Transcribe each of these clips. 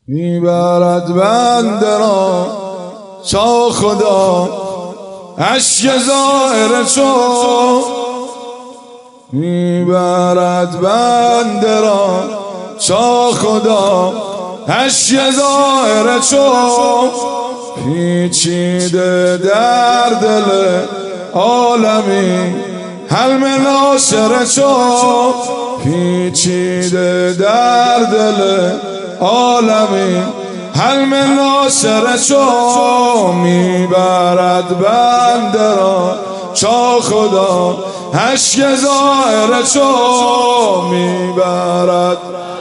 میبرد بنده را تا خدا اشک ظاهر تو، میبرد بنده را تا خدا اشک ظاهر تو، پیچیده در دل عالمی حلم ناصر تو، پیچیده در دل عالمی حلم ناصر تو، میبرد بنده را تا خدا اشک ظاهر تو، میبرد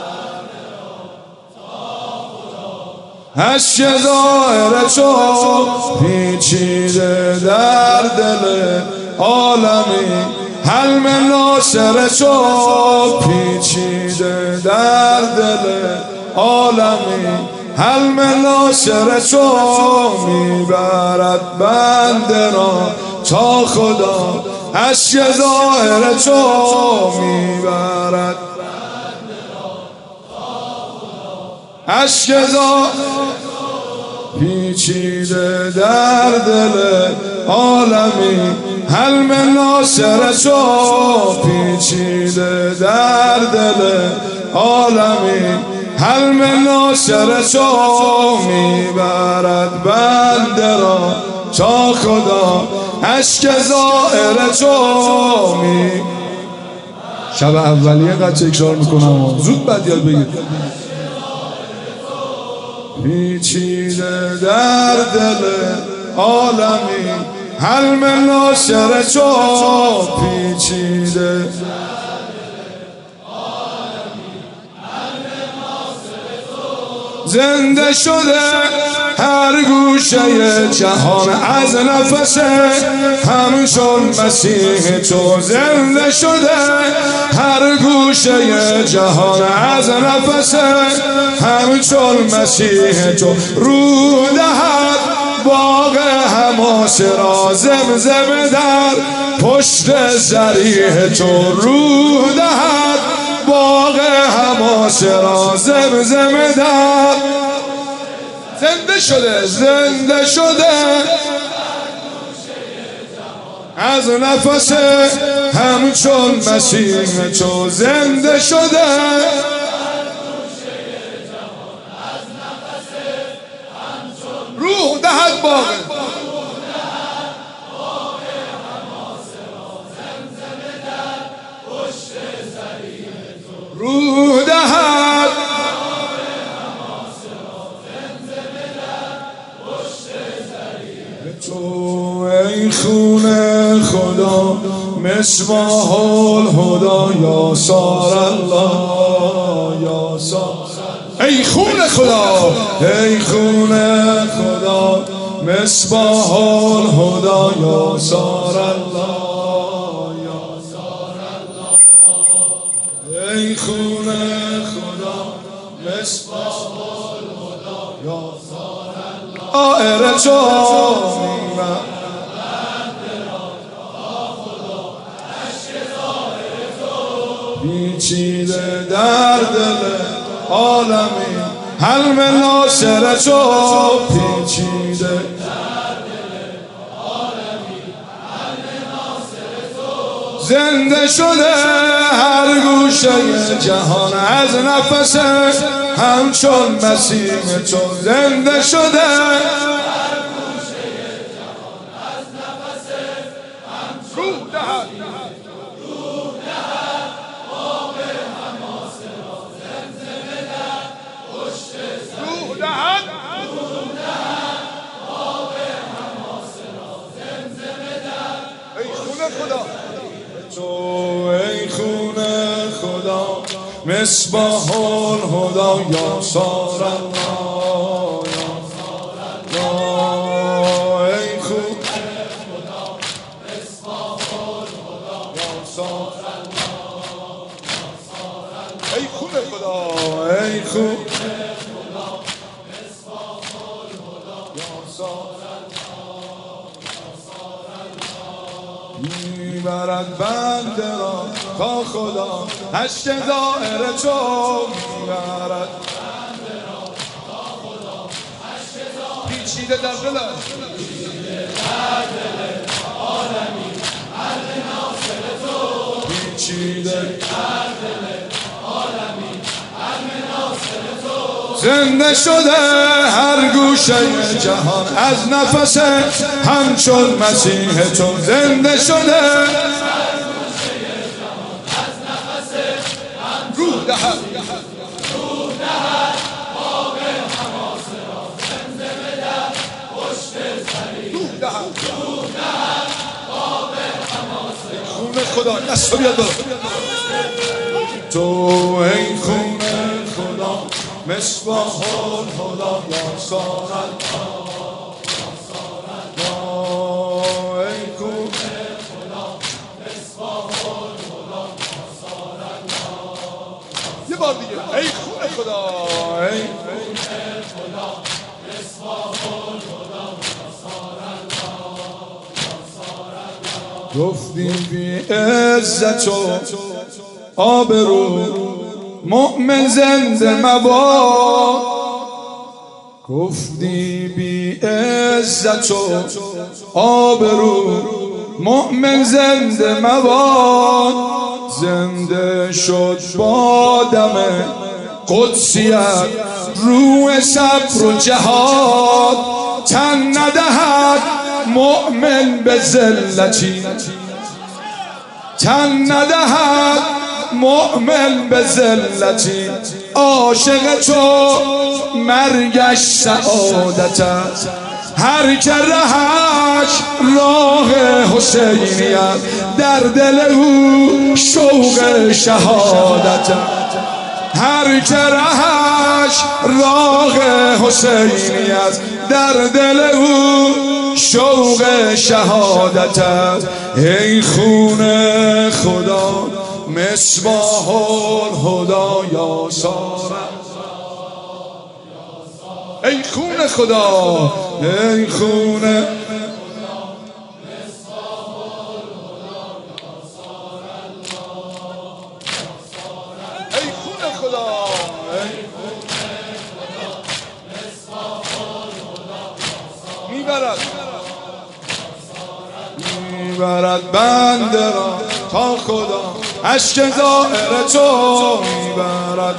اشک ظاهر تو، پیچیده در دل عالمی حلم ناصر تو، پیچیده در دل عالمی حلم ناصر تو، میبرد بنده را تا خدا اشک ظاهر تو، میبرد اشک ظاهر پیچیده در دل عالمی حلم ناصر تو، پیچیده در دل عالمی حلم ناصر تو، میبرد بنده را تا خدا اشک ظاهر تو. شب اولیه قد تکرار میکنم زود بعد یاد بگیر. پیچیده در دل عالمی حلم ناصر تو، پیچیده زنده شده هر گوشه جهان از نفس همچون مسیح تو، زنده شده هر گوشه جهان از نفس همچون مسیح تو، روح دهد باغ حماس را زمزمه در پشت ذریح تو، روح دهد باغ حماس را زمزمه در زنده شده زنده شده از نفس همچون مسیح تو، زنده شده روح دهد باغ روح دهد تو ای خون خدا مصباح الهدی یا سار الله یا سار، ای خون خدا ای خون خدا مصباح الهدی یا سار الله یا سار الله، ای خون خدا مصباح الهدی یا سار الله، آئر تو پیچیده در دل عالمی حلم ناصر تو، پیچیده در دل عالمی حلم ناصر تو، زنده شده هر گوشه جهان از نفس همچون مسیح تو، زنده شده هر گوشه جهان از نفس همچون تو ای خون خدا مصباح الهدی یا سار الله یا سار الله، ای خون خدا مصباح الهدی یا سار الله یا سار الله، ای خون خدا ای خون خدا مصباح الهدی یا سار میبرد بنده را تا خدا اشک ظاهر تو، میبرد بنده را تا پیچیده در دل عالمی قلب ناصر تو پیچیده در دل عالمی قلب ناصر تو زنده شده هر گوشه جهان از نفس همچون مسیح تو زنده شده روح دهد آب حماس را زمزمه در پشت سری روح دهد آب حماس خون خدا دست بیاد بالا تو ای خون خدا مصباح الهدا یا سارا ای خون خدا مصباح الهدا یا سارا یه بار دیگه ای خون خدا ای خدا مصباح الهدا یا سارا گفتی بی عزت و آبرو مؤمن زنده مباد گفتی بی عزت و آبرو مؤمن زنده مباد زنده شد با دم قدسیت روح صبر و جهاد تن ندهد مؤمن به ذلتی تن ندهد مؤمن به ذلتی عاشق تو مرگش سعادت است هر که رهش راه حسینیت در دل او شوق شهادت است هر که رهش راه حسینی است در دل او شوق شهادت است ای خون خدا مصباح الهدا یا سارا ای خون خدا ای خون میبرد بنده را تا خدا اشک ظاهر تو میبرد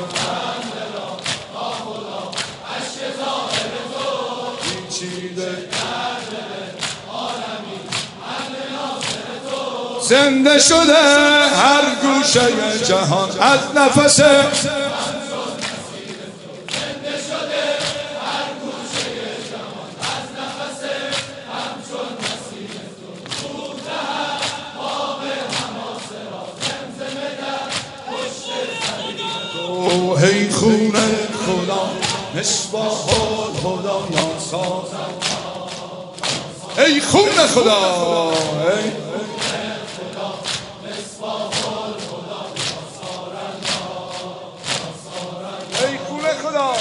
زنده شده هر گوشه جهان از نفس ای خون خدا مصباح الهدا یا سارا ای خون خدا ای خون خدا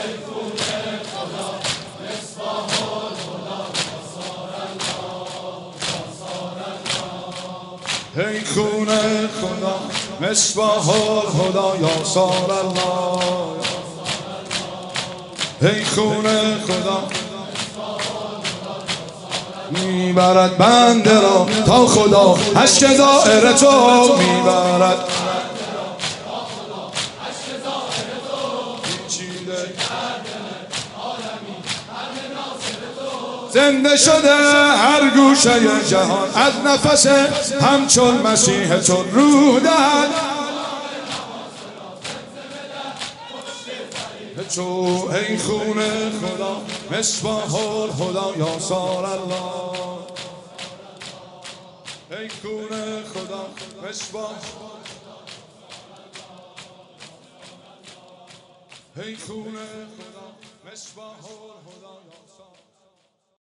ای خون خدا مصباح الهدا یا سار الله ای خون خدا میبرد بنده را تا خدا اشک دائر تو میبرد زنده شده هر گوشه جهان از نفس همچون مسیح تو روح دهد تو ای خون خدا مصباح الهدا یا سار الله ای خون خدا مصباح ای خون خدا مصباح الهدا یا سار